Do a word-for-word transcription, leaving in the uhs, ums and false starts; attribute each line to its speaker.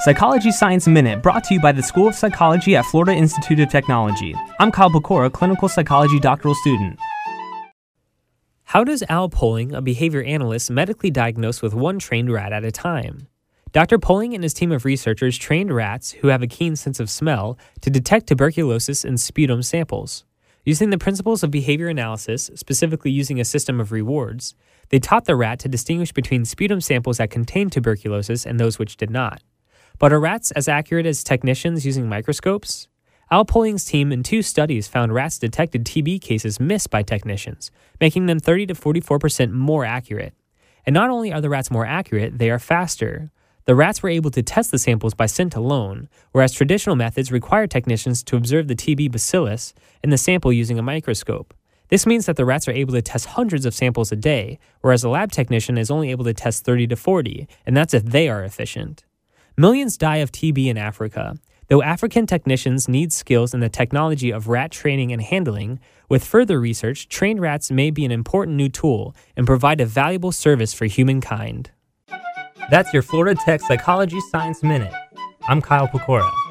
Speaker 1: Psychology Science Minute, brought to you by the School of Psychology at Florida Institute of Technology. I'm Kyle Pecora, clinical psychology doctoral student.
Speaker 2: How does Al Poling, a behavior analyst, medically diagnose with one trained rat at a time? Doctor Poling and his team of researchers trained rats who have a keen sense of smell to detect tuberculosis in sputum samples. Using the principles of behavior analysis, specifically using a system of rewards, they taught the rat to distinguish between sputum samples that contained tuberculosis and those which did not. But are rats as accurate as technicians using microscopes? Al Poling's team in two studies found rats detected T B cases missed by technicians, making them thirty to forty-four percent more accurate. And not only are the rats more accurate, they are faster. The rats were able to test the samples by scent alone, whereas traditional methods require technicians to observe the T B bacillus in the sample using a microscope. This means that the rats are able to test hundreds of samples a day, whereas a lab technician is only able to test thirty to forty, and that's if they are efficient. Millions die of T B in Africa. Though African technicians need skills in the technology of rat training and handling, with further research, trained rats may be an important new tool and provide a valuable service for humankind.
Speaker 1: That's your Florida Tech Psychology Science Minute. I'm Kyle Pecora.